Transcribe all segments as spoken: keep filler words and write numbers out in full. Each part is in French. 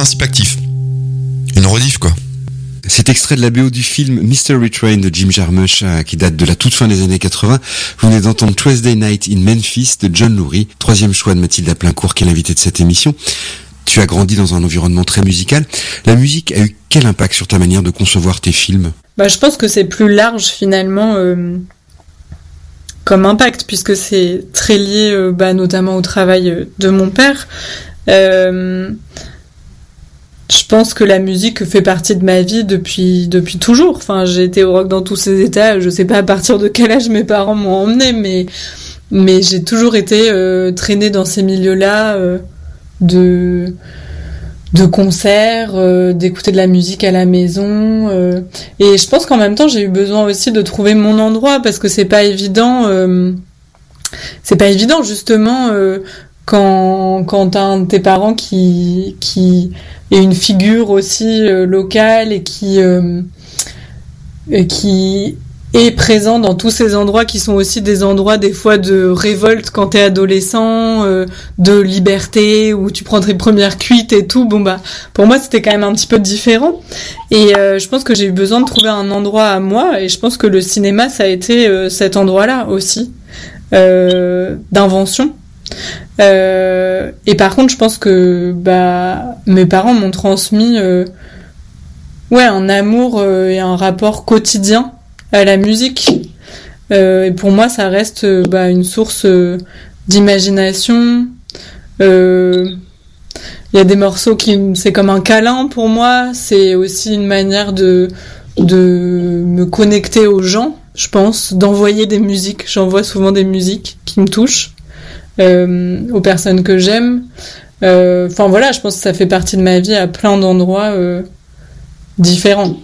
principe actif. Une rediff, quoi. Cet extrait de la B O du film Mystery Train de Jim Jarmusch, qui date de la toute fin des années quatre-vingts. Vous venez d'entendre Tuesday Night in Memphis de John Lurie, troisième choix de Mathilde Plaincourt, qui est l'invitée de cette émission. Tu as grandi dans un environnement très musical. La musique a eu quel impact sur ta manière de concevoir tes films ? Bah, je pense que c'est plus large finalement euh, comme impact, puisque c'est très lié euh, bah, notamment au travail de mon père. Euh, je pense que la musique fait partie de ma vie depuis, depuis toujours. Enfin, j'ai été au rock dans tous ses états. Je sais pas à partir de quel âge mes parents m'ont emmenée, mais, mais j'ai toujours été euh, traînée dans ces milieux-là. Euh, de de concerts, euh, d'écouter de la musique à la maison, euh, et je pense qu'en même temps j'ai eu besoin aussi de trouver mon endroit, parce que c'est pas évident euh, c'est pas évident justement euh, quand quand t'as un de tes parents qui qui est une figure aussi euh, locale et qui euh, et qui est présent dans tous ces endroits qui sont aussi des endroits des fois de révolte quand t'es adolescent, euh, de liberté, où tu prends tes premières cuites et tout. Bon bah, pour moi c'était quand même un petit peu différent. Et euh, je pense que j'ai eu besoin de trouver un endroit à moi, et je pense que le cinéma ça a été euh, cet endroit-là aussi, euh, d'invention. Euh, et par contre je pense que bah mes parents m'ont transmis euh, ouais un amour euh, et un rapport quotidien à la musique, euh, et pour moi ça reste euh, bah, une source euh, d'imagination. Il euh, y a des morceaux qui c'est comme un câlin pour moi, c'est aussi une manière de de me connecter aux gens, je pense, d'envoyer des musiques. J'envoie souvent des musiques qui me touchent euh, aux personnes que j'aime. Enfin euh, voilà, je pense que ça fait partie de ma vie à plein d'endroits euh, différents.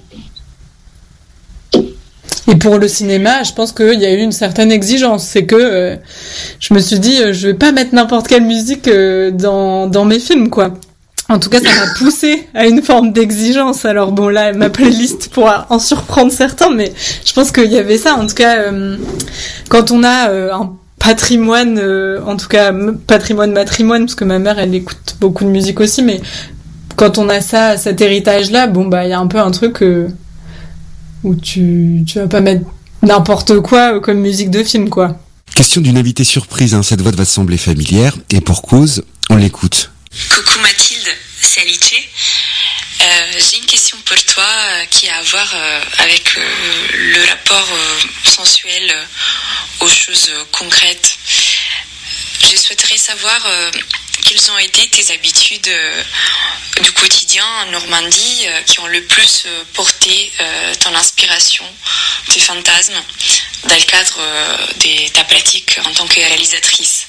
Et pour le cinéma, je pense qu'il y a eu une certaine exigence. C'est que euh, je me suis dit, euh, je vais pas mettre n'importe quelle musique euh, dans dans mes films, quoi. En tout cas, ça m'a poussé à une forme d'exigence. Alors bon, là, ma playlist pourra en surprendre certains, mais je pense qu'il y avait ça. En tout cas, euh, quand on a euh, un patrimoine, euh, en tout cas patrimoine matrimoine, parce que ma mère, elle écoute beaucoup de musique aussi, mais quand on a ça, cet héritage-là, bon bah, il y a un peu un truc. Euh, où tu, tu vas pas mettre n'importe quoi comme musique de film, quoi. Question d'une invitée surprise, hein. Cette voix va te sembler familière, et pour cause, on l'écoute. Coucou Mathilde, c'est Alice. Euh, j'ai une question pour toi euh, qui a à voir euh, avec euh, le rapport euh, sensuel euh, aux choses euh, concrètes. Je souhaiterais savoir euh, quelles ont été tes habitudes euh, du quotidien en Normandie euh, qui ont le plus euh, porté euh, ton inspiration, tes fantasmes, dans le cadre euh, de ta pratique en tant que réalisatrice.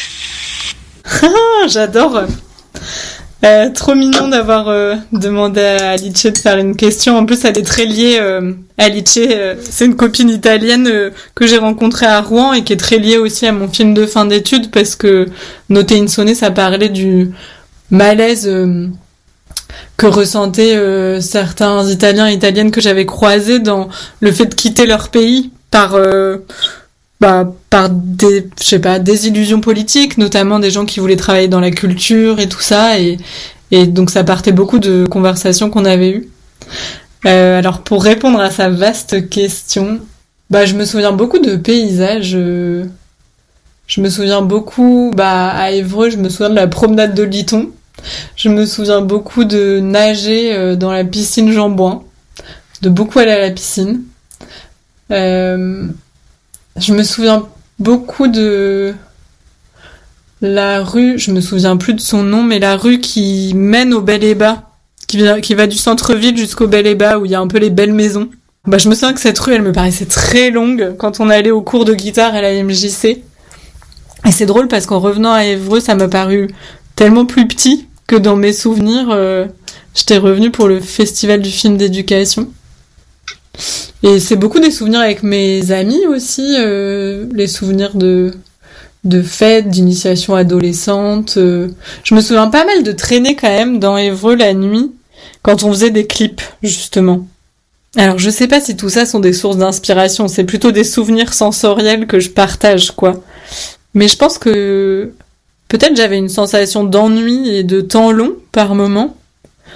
Ah, j'adore. Euh, trop mignon d'avoir euh, demandé à Alice de faire une question. En plus, elle est très liée. Euh, Alice, euh, c'est une copine italienne euh, que j'ai rencontrée à Rouen et qui est très liée aussi à mon film de fin d'études, parce que Notte Insone, ça parlait du malaise euh, que ressentaient euh, certains Italiens et Italiennes que j'avais croisés dans le fait de quitter leur pays par... Euh, bah par des je sais pas des illusions politiques, notamment des gens qui voulaient travailler dans la culture et tout ça, et et donc ça partait beaucoup de conversations qu'on avait eues. Euh, alors pour répondre à sa vaste question, bah je me souviens beaucoup de paysages. Euh, je me souviens beaucoup bah à Évreux, je me souviens de la promenade de Liton. Je me souviens beaucoup de nager euh, dans la piscine Jean-Bouin, de beaucoup aller à la piscine. Euh, Je me souviens beaucoup de la rue, je me souviens plus de son nom, mais la rue qui mène au Bel-et-Bas, qui, qui va du centre-ville jusqu'au Bel-et-Bas, où il y a un peu les belles maisons. Bah, je me souviens que cette rue, elle me paraissait très longue quand on allait au cours de guitare à la M J C. Et c'est drôle parce qu'en revenant à Évreux, ça m'a paru tellement plus petit que dans mes souvenirs, euh, j'étais revenue pour le festival du film d'éducation. Et c'est beaucoup des souvenirs avec mes amis aussi, euh, les souvenirs de de fêtes, d'initiation adolescente. Euh. Je me souviens pas mal de traîner quand même dans Évreux la nuit, quand on faisait des clips, justement. Alors je sais pas si tout ça sont des sources d'inspiration, c'est plutôt des souvenirs sensoriels que je partage, quoi. Mais je pense que peut-être j'avais une sensation d'ennui et de temps long par moment.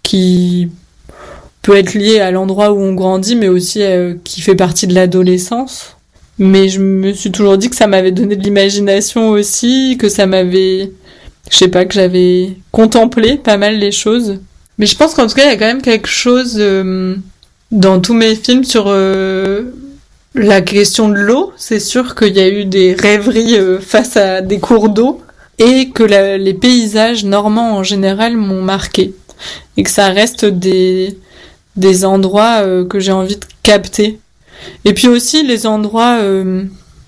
qui peut être lié à l'endroit où on grandit, mais aussi euh, qui fait partie de l'adolescence. Mais je me suis toujours dit que ça m'avait donné de l'imagination aussi, que ça m'avait, je sais pas, que j'avais contemplé pas mal les choses. Mais je pense qu'en tout cas, il y a quand même quelque chose euh, dans tous mes films sur euh, la question de l'eau. C'est sûr qu'il y a eu des rêveries euh, face à des cours d'eau et que la, les paysages normands en général m'ont marqué. Et que ça reste des, des endroits euh, que j'ai envie de capter. Et puis aussi les endroits, euh,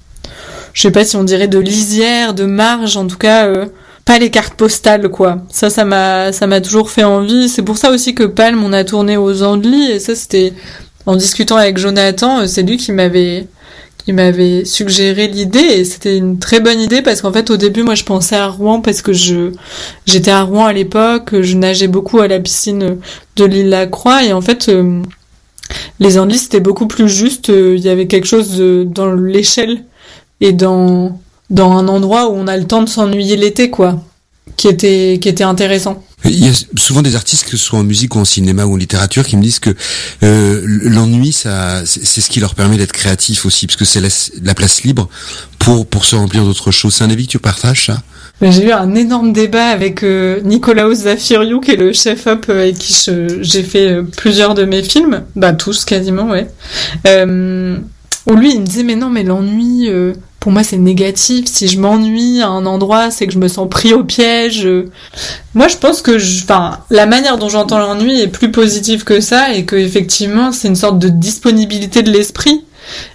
je sais pas si on dirait de lisière, de marge, en tout cas... Euh, pas les cartes postales, quoi. Ça, ça m'a, ça m'a toujours fait envie. C'est pour ça aussi que Palm, on a tourné aux Andelys, et ça, c'était, en discutant avec Jonathan, c'est lui qui m'avait, qui m'avait suggéré l'idée, et c'était une très bonne idée, parce qu'en fait, au début, moi, je pensais à Rouen, parce que je, j'étais à Rouen à l'époque, je nageais beaucoup à la piscine de l'île Lacroix, et en fait, euh, les Andelys, c'était beaucoup plus juste, il y avait quelque chose de, dans l'échelle, et dans, dans un endroit où on a le temps de s'ennuyer l'été, quoi, qui était, qui était intéressant. Il y a souvent des artistes, que ce soit en musique ou en cinéma ou en littérature, qui me disent que euh, l'ennui, ça, c'est, c'est ce qui leur permet d'être créatif aussi, parce que c'est la, la place libre pour pour se remplir d'autres choses. C'est un avis que tu partages, ça? J'ai eu un énorme débat avec euh, Nicolaos Zafiriou, qui est le chef-op avec qui je, j'ai fait euh, plusieurs de mes films, bah tous quasiment, ouais. Euh, où lui, il me disait mais non, mais l'ennui... Euh, pour moi, c'est négatif. Si je m'ennuie à un endroit, c'est que je me sens pris au piège. Moi, je pense que, je... enfin, la manière dont j'entends l'ennui est plus positive que ça, et que effectivement, c'est une sorte de disponibilité de l'esprit,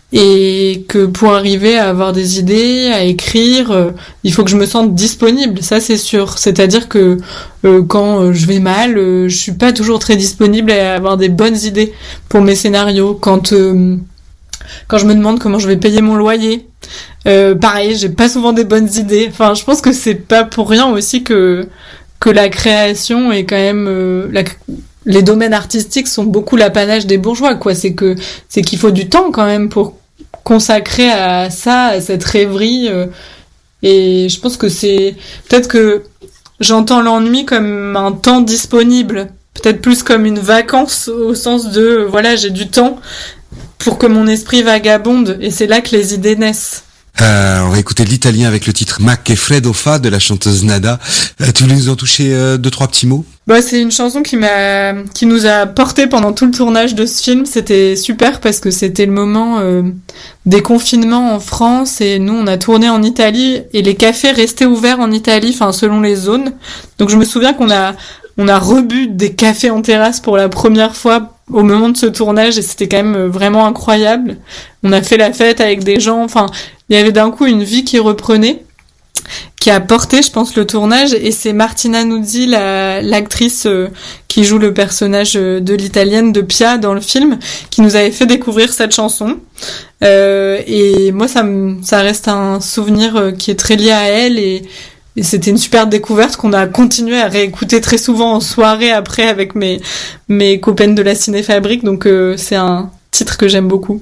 et que pour arriver à avoir des idées, à écrire, euh, il faut que je me sente disponible. Ça, c'est sûr. C'est-à-dire que euh, quand euh, je vais mal, euh, je suis pas toujours très disponible à avoir des bonnes idées pour mes scénarios. Quand euh, quand je me demande comment je vais payer mon loyer, euh, pareil, j'ai pas souvent des bonnes idées. Enfin, je pense que c'est pas pour rien aussi que que la création est quand même euh, la, les domaines artistiques sont beaucoup l'apanage des bourgeois, quoi. C'est que c'est qu'il faut du temps quand même pour consacrer à ça, à cette rêverie. Euh, et je pense que c'est peut-être que j'entends l'ennui comme un temps disponible, peut-être plus comme une vacance au sens de voilà, j'ai du temps pour que mon esprit vagabonde, et c'est là que les idées naissent. Euh, on va écouter de l'italien avec le titre Ma che freddo fa de la chanteuse Nada. Euh, tu voulais nous en toucher euh, deux, trois petits mots? Bah, c'est une chanson qui m'a, qui nous a porté pendant tout le tournage de ce film. C'était super parce que c'était le moment euh, des confinements en France, et nous on a tourné en Italie et les cafés restaient ouverts en Italie, enfin selon les zones. Donc je me souviens qu'on a, on a rebu des cafés en terrasse pour la première fois au moment de ce tournage, et c'était quand même vraiment incroyable. On a fait la fête avec des gens, enfin, il y avait d'un coup une vie qui reprenait, qui a porté, je pense, le tournage, et c'est Martina Nuzzi, la, l'actrice euh, qui joue le personnage de l'italienne de Pia dans le film, qui nous avait fait découvrir cette chanson. Euh, et moi, ça, me, ça reste un souvenir qui est très lié à elle, et Et c'était une super découverte qu'on a continué à réécouter très souvent en soirée après avec mes, mes copaines de la Cinéfabrique. Donc euh, c'est un titre que j'aime beaucoup.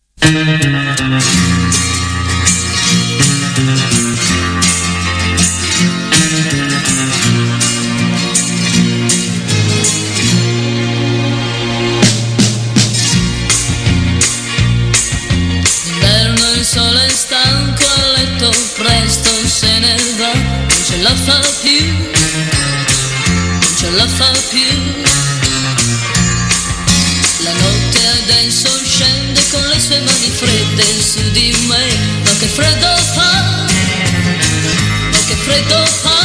L'inverno il sole è stanco a letto, presto se ne va. Non ce la fa più, non ce la fa più. La notte adesso scende con le sue mani fredde su di me. Ma che freddo fa, ma che freddo fa.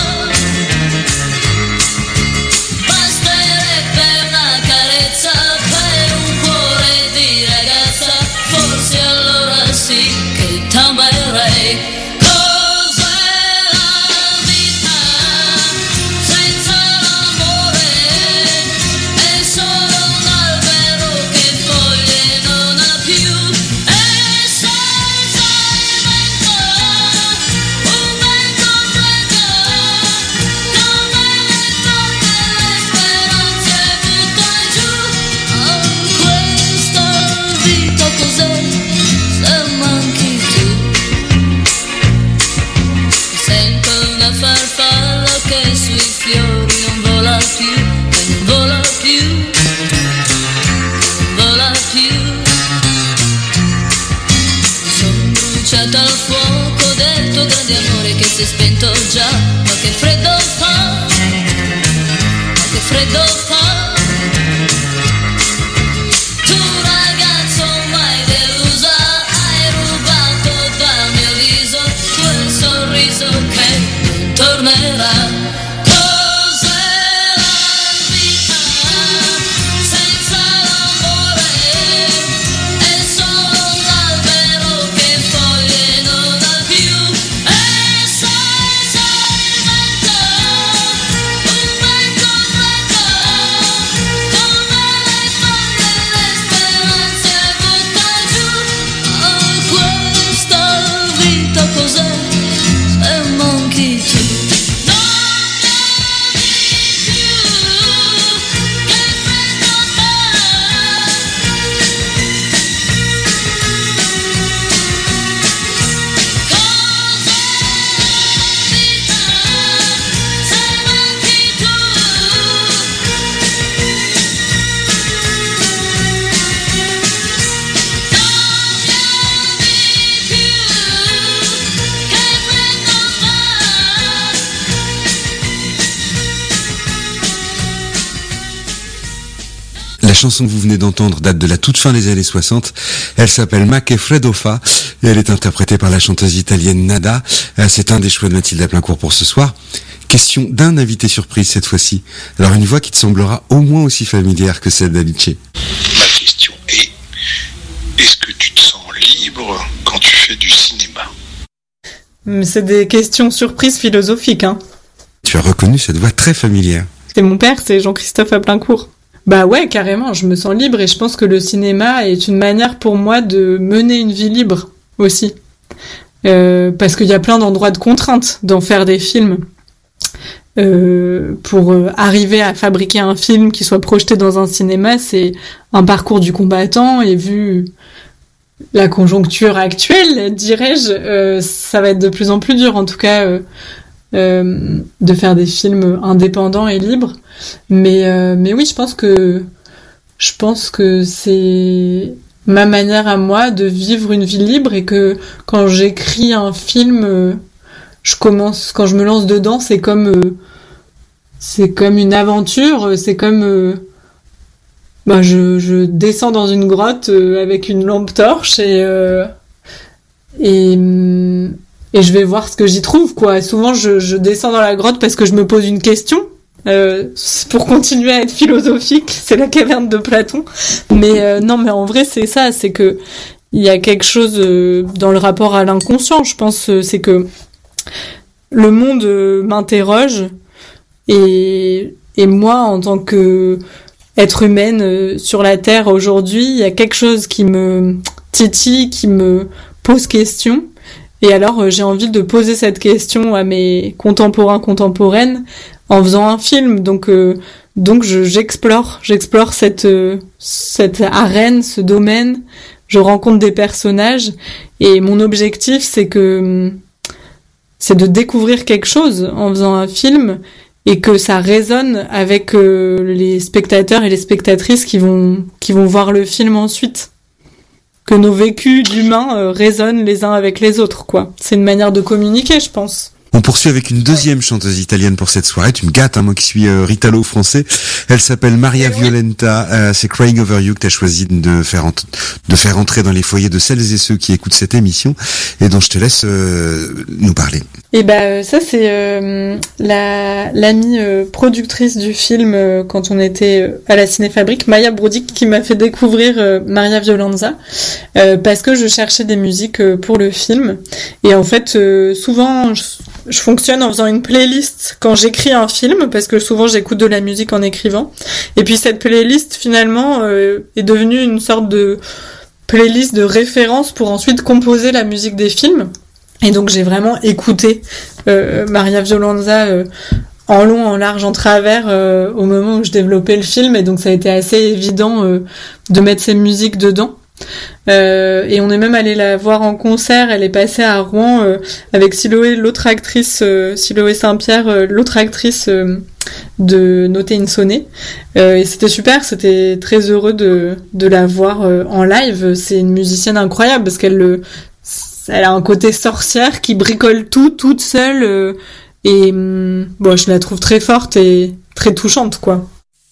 Basterebbe una carezza per un cuore di ragazza, forse allora sì che t'amerei. Senza il vento, un vento freddo tuo grande amore che si è spento già, ma che freddo fa, ma che freddo fa. Tu ragazzo mai deluso, hai rubato dal mio viso quel sorriso che non tornerà. La chanson que vous venez d'entendre date de la toute fin des années soixante. Elle s'appelle Ma che freddo fa et elle est interprétée par la chanteuse italienne Nada. C'est un des choix de Mathilde Laplincourt pour ce soir. Question d'un invité surprise cette fois-ci. Alors une voix qui te semblera au moins aussi familière que celle d'Alice. Ma question est, est-ce que tu te sens libre quand tu fais du cinéma ? C'est des questions surprises philosophiques, hein. Tu as reconnu cette voix très familière. C'est mon père, c'est Jean-Christophe Laplincourt. Bah ouais, carrément, je me sens libre et je pense que le cinéma est une manière pour moi de mener une vie libre aussi. Euh, parce qu'il y a plein d'endroits de contraintes d'en faire des films. Euh, pour euh, arriver à fabriquer un film qui soit projeté dans un cinéma, c'est un parcours du combattant et vu la conjoncture actuelle, dirais-je, euh, ça va être de plus en plus dur en tout cas euh, euh, de faire des films indépendants et libres. Mais euh, mais oui, je pense que je pense que c'est ma manière à moi de vivre une vie libre et que quand j'écris un film, euh, je commence quand je me lance dedans, c'est comme euh, c'est comme une aventure, c'est comme euh, bah je je descends dans une grotte euh, avec une lampe torche et euh, et et je vais voir ce que j'y trouve quoi. Souvent je je descends dans la grotte parce que je me pose une question. Euh, pour continuer à être philosophique, c'est la caverne de Platon. Mais euh, non, mais en vrai, c'est ça, c'est que il y a quelque chose euh, dans le rapport à l'inconscient. Je pense, euh, c'est que le monde euh, m'interroge et et moi, en tant que être humaine euh, sur la Terre aujourd'hui, il y a quelque chose qui me titille, qui me pose question. Et alors, euh, j'ai envie de poser cette question à mes contemporains, contemporaines. En faisant un film, donc euh, donc je, j'explore, j'explore cette euh, cette arène, ce domaine. Je rencontre des personnages et mon objectif c'est que c'est de découvrir quelque chose en faisant un film et que ça résonne avec euh, les spectateurs et les spectatrices qui vont qui vont voir le film ensuite. Que nos vécus d'humains euh, résonnent les uns avec les autres, quoi. C'est une manière de communiquer, je pense. On poursuit avec une deuxième chanteuse italienne pour cette soirée. Tu me gâtes, hein, moi qui suis euh, Ritalo français. Elle s'appelle Maria Violenta. Euh, c'est Crying Over You que tu as choisi de faire ent- de faire entrer dans les foyers de celles et ceux qui écoutent cette émission et dont je te laisse euh, nous parler. Et bah ça c'est euh, la l'amie euh, productrice du film euh, quand on était euh, à la Cinéfabrique, Maya Brodick, qui m'a fait découvrir euh, Maria Violenza euh, parce que je cherchais des musiques euh, pour le film et en fait euh, souvent je, je fonctionne en faisant une playlist quand j'écris un film parce que souvent j'écoute de la musique en écrivant et puis cette playlist finalement euh, est devenue une sorte de playlist de référence pour ensuite composer la musique des films. Et donc j'ai vraiment écouté euh, Maria Violenza euh, en long, en large, en travers euh, au moment où je développais le film et donc ça a été assez évident euh, de mettre ces musiques dedans. Euh, et on est même allé la voir en concert, elle est passée à Rouen euh, avec Siloé, l'autre actrice, euh, Siloé Saint-Pierre, euh, l'autre actrice euh, de Noter Insone. Euh, et c'était super, c'était très heureux de, de la voir euh, en live. C'est une musicienne incroyable parce qu'elle le... elle a un côté sorcière qui bricole tout toute seule euh, et hum, bon, je la trouve très forte et très touchante, quoi.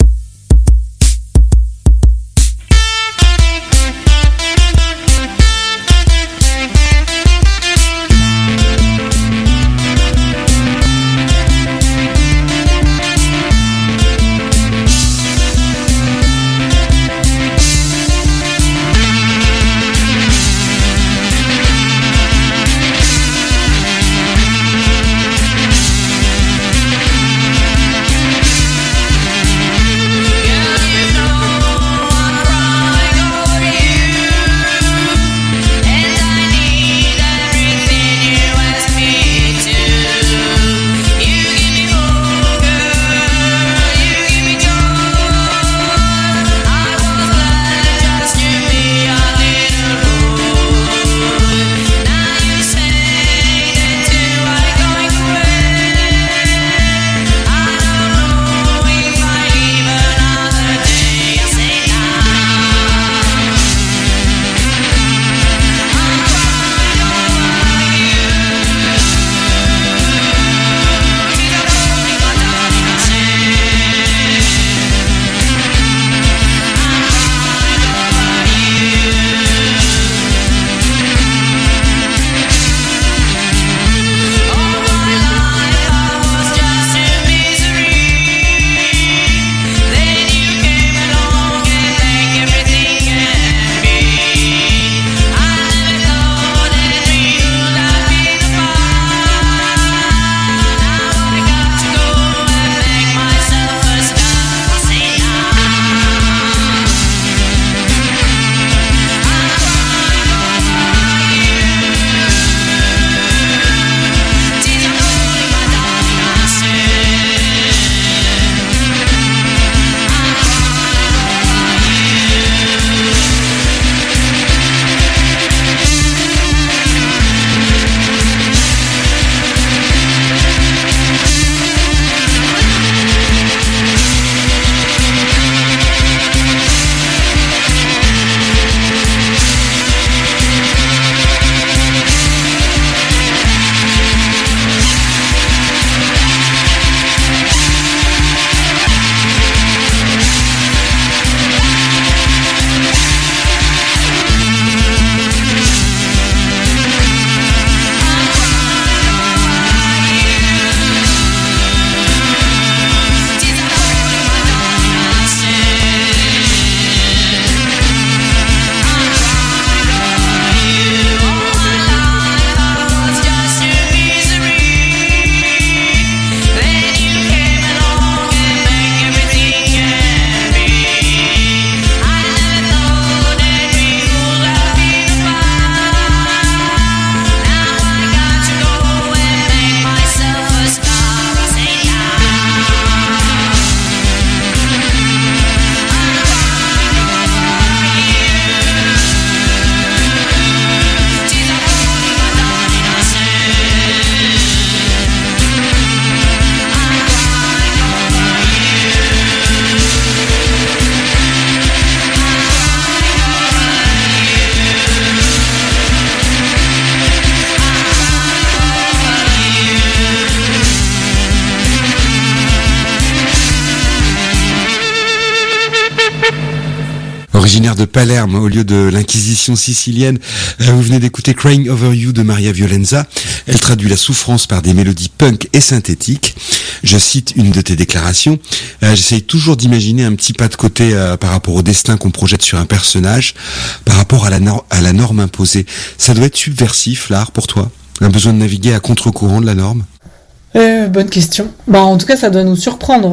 Originaire de Palerme, au lieu de l'Inquisition sicilienne, vous venez d'écouter Crying Over You de Maria Violenza. Elle traduit la souffrance par des mélodies punk et synthétiques. Je cite une de tes déclarations. Euh, J'essaye toujours d'imaginer un petit pas de côté euh, par rapport au destin qu'on projette sur un personnage, par rapport à la, nor- à la norme imposée. Ça doit être subversif, l'art, pour toi? Un besoin de naviguer à contre-courant de la norme? euh, Bonne question. Bah, en tout cas, ça doit nous surprendre.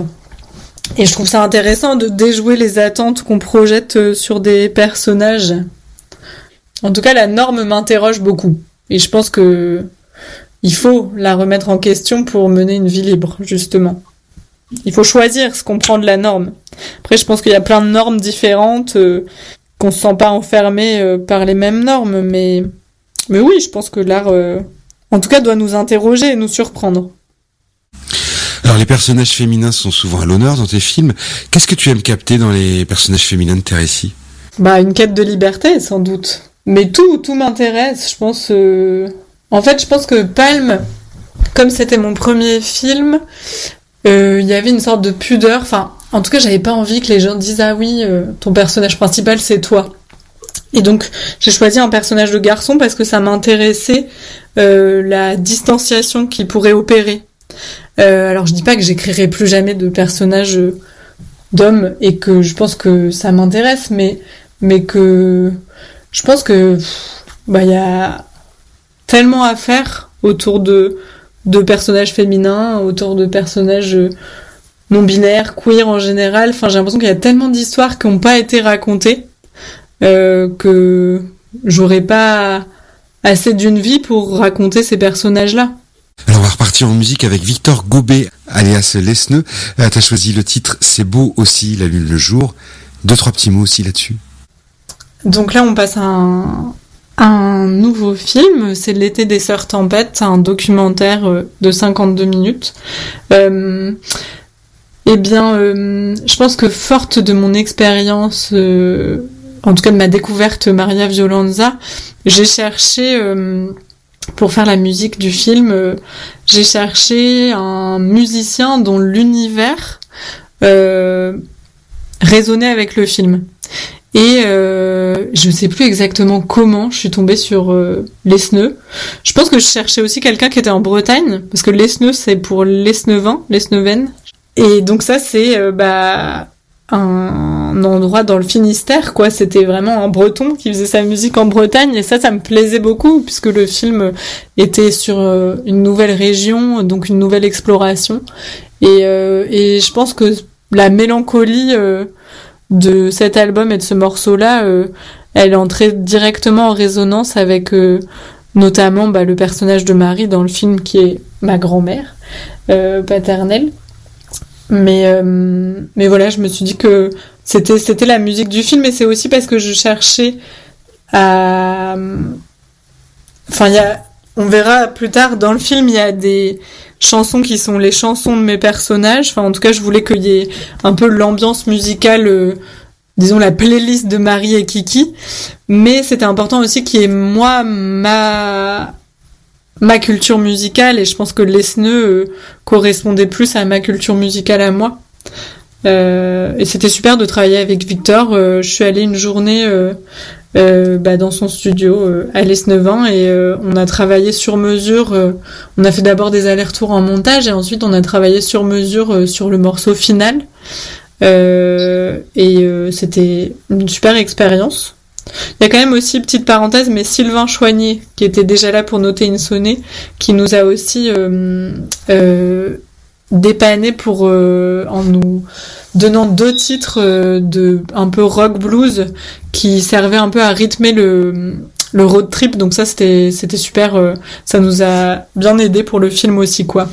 Et je trouve ça intéressant de déjouer les attentes qu'on projette sur des personnages. En tout cas, la norme m'interroge beaucoup. Et je pense que il faut la remettre en question pour mener une vie libre, justement. Il faut choisir ce qu'on prend de la norme. Après, je pense qu'il y a plein de normes différentes, euh, qu'on se sent pas enfermé euh, par les mêmes normes, mais mais oui, je pense que l'art, euh, en tout cas, doit nous interroger et nous surprendre. Alors les personnages féminins sont souvent à l'honneur dans tes films. Qu'est-ce que tu aimes capter dans les personnages féminins de tes récits? Bah, une quête de liberté, sans doute. mais tout, tout m'intéresse. Je pense. Euh... En fait, je pense que Palm, comme c'était mon premier film, il euh, y avait une sorte de pudeur. Enfin, en tout cas, j'avais pas envie que les gens disent ah oui, euh, ton personnage principal c'est toi. Et donc, j'ai choisi un personnage de garçon parce que ça m'intéressait euh, la distanciation qu'il pourrait opérer. Euh, alors, je dis pas que j'écrirai plus jamais de personnage d'homme et que je pense que ça m'intéresse, mais mais que je pense que pff, bah il y a tellement à faire autour de de personnages féminins, autour de personnages non binaires, queer en général. Enfin, j'ai l'impression qu'il y a tellement d'histoires qui n'ont pas été racontées. Euh, que j'aurais pas assez d'une vie pour raconter ces personnages-là. Alors on va repartir en musique avec Victor Gobet, alias Lesneux. Euh, t'as choisi le titre C'est beau aussi la lune le jour. Deux, trois petits mots aussi là-dessus. Donc là on passe à un, à un nouveau film, c'est L'été des sœurs tempêtes, un documentaire de cinquante-deux minutes. Euh, eh bien, euh, je pense que forte de mon expérience... Euh, en tout cas de ma découverte Maria Violenza, j'ai cherché, euh, pour faire la musique du film, euh, j'ai cherché un musicien dont l'univers euh, résonnait avec le film. Et euh, je ne sais plus exactement comment je suis tombée sur euh, Lesneux. Je pense que je cherchais aussi quelqu'un qui était en Bretagne, parce que Lesneux c'est pour Lesneuvin, Lesneuven. Et donc ça c'est... Euh, bah un endroit dans le Finistère, quoi. C'était vraiment un Breton qui faisait sa musique en Bretagne, et ça, ça me plaisait beaucoup, puisque le film était sur une nouvelle région, donc une nouvelle exploration. Et, euh, et je pense que la mélancolie euh, de cet album et de ce morceau-là, euh, elle est entrée directement en résonance avec euh, notamment bah, le personnage de Marie dans le film, qui est ma grand-mère euh, paternelle. Mais euh, mais voilà, je me suis dit que c'était c'était la musique du film, et c'est aussi parce que je cherchais à... Enfin, il y a... On verra plus tard dans le film, il y a des chansons qui sont les chansons de mes personnages. Enfin, en tout cas, je voulais qu'il y ait un peu l'ambiance musicale, euh, disons la playlist de Marie et Kiki. Mais c'était important aussi qu'il y ait moi, ma... ma culture musicale, et je pense que Lesneux euh, correspondait plus à ma culture musicale à moi. Euh, et c'était super de travailler avec Victor. Euh, je suis allée une journée euh, euh, bah, dans son studio euh, à Lesneuvin, et euh, on a travaillé sur mesure. Euh, on a fait d'abord des allers-retours en montage, et ensuite on a travaillé sur mesure euh, sur le morceau final. Euh, et euh, c'était une super expérience. Il y a quand même aussi, petite parenthèse, mais Sylvain Choignet, qui était déjà là pour noter une sonnée, qui nous a aussi euh, euh, dépanné pour, euh, en nous donnant deux titres euh, de un peu rock blues qui servaient un peu à rythmer le, le road trip. Donc ça, c'était, c'était super. Euh, ça nous a bien aidé pour le film aussi, quoi.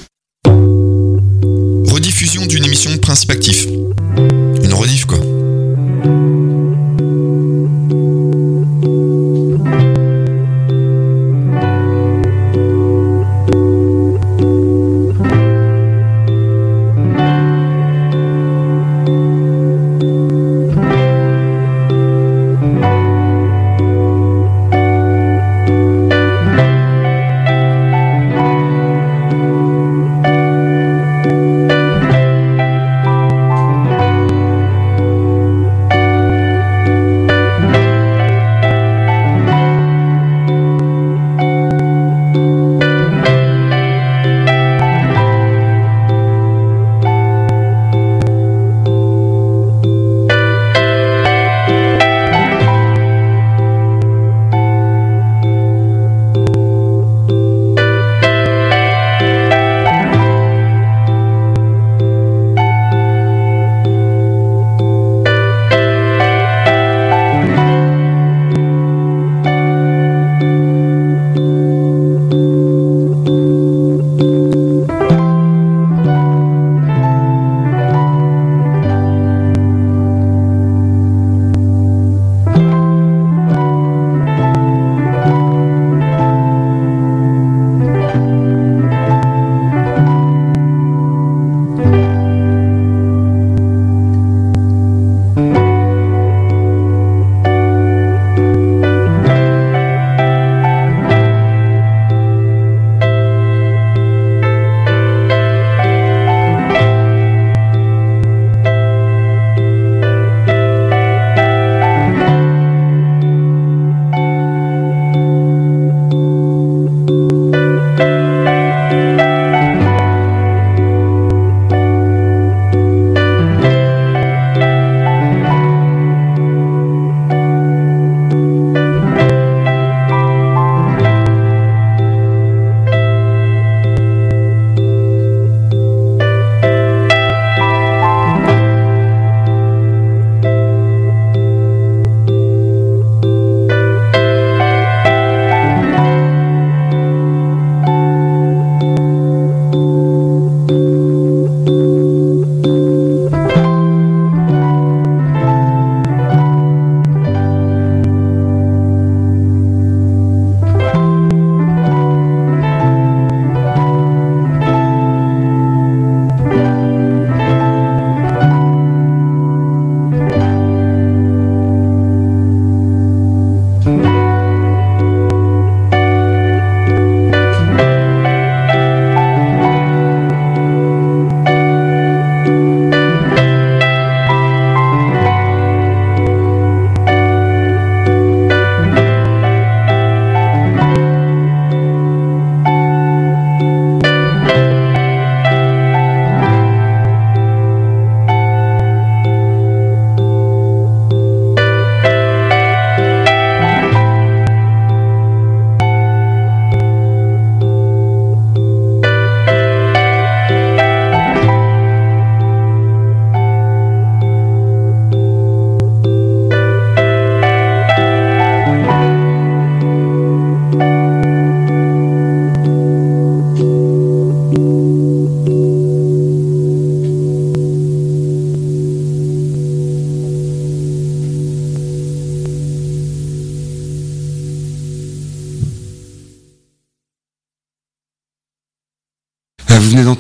Rediffusion d'une émission Principe Actif. Une rediff, quoi.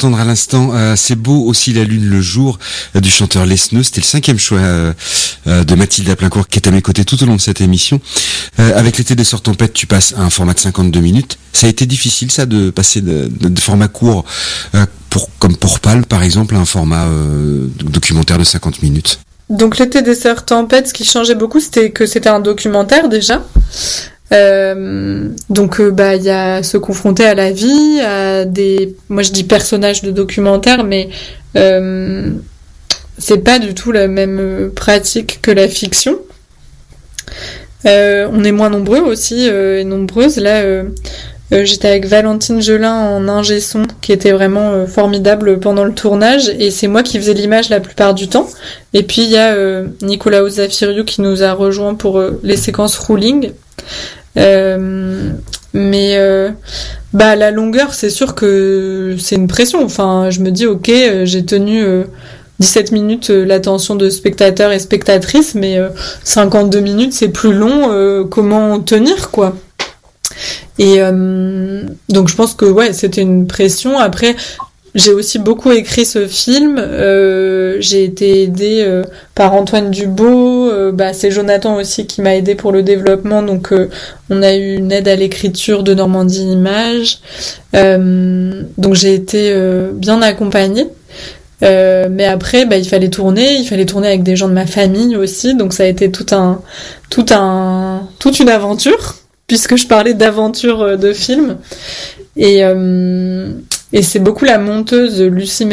d'entendre à l'instant euh, C'est beau aussi la lune le jour euh, du chanteur Lesneux. C'était le cinquième choix euh, euh, de Mathilde Aplincourt qui est à mes côtés tout au long de cette émission. Euh, avec l'été des Sœurs Tempête, tu passes à un format de cinquante-deux minutes. Ça a été difficile ça de passer de, de, de format court euh, pour, comme pour Pâle par exemple à un format euh, documentaire de cinquante minutes. Donc l'été des Sœurs Tempête, ce qui changeait beaucoup, c'était que c'était un documentaire déjà. Euh, donc euh, bah il y a se confronter à la vie, à des, moi je dis personnages de documentaire, mais euh, c'est pas du tout la même pratique que la fiction. Euh, on est moins nombreux aussi euh, et nombreuses là. Euh, euh, j'étais avec Valentine Gelin en ingé son, qui était vraiment euh, formidable pendant le tournage, et c'est moi qui faisais l'image la plupart du temps. Et puis il y a euh, Nicolaos Zafiriou qui nous a rejoint pour euh, les séquences ruling. Euh, mais euh, bah la longueur, c'est sûr que c'est une pression. Enfin, je me dis ok, euh, j'ai tenu euh, dix-sept minutes euh, l'attention de spectateurs et spectatrices, mais euh, cinquante-deux minutes c'est plus long. Euh, comment tenir quoi? Et euh, donc je pense que ouais, c'était une pression. Après, j'ai aussi beaucoup écrit ce film. Euh, j'ai été aidée euh, par Antoine Dubo. Euh, bah, c'est Jonathan aussi qui m'a aidée pour le développement. Donc, euh, on a eu une aide à l'écriture de Normandie Images. Euh, donc, j'ai été euh, bien accompagnée. Euh, mais après, bah, il fallait tourner. Il fallait tourner avec des gens de ma famille aussi. Donc, ça a été tout un, tout un, toute une aventure, puisque je parlais d'aventure de film. Et, euh, et c'est beaucoup la monteuse Lucie